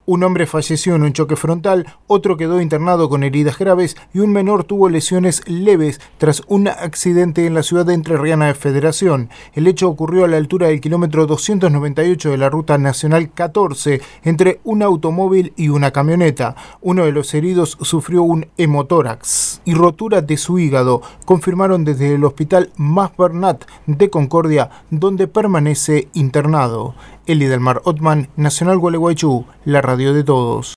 Un hombre falleció en un choque frontal, otro quedó internado con heridas graves y un menor tuvo lesiones leves tras un accidente en la ciudad de entrerriana de Federación. El hecho ocurrió a la altura del kilómetro 298 de la Ruta Nacional 14, entre un automóvil y una camioneta. Uno de los heridos sufrió un hemotórax y rotura de su hígado, confirmaron desde el Hospital Mas Bernat de Concordia, donde permanece internado. Eli del Mar Otman, Nacional Gualeguaychú, la radio de todos.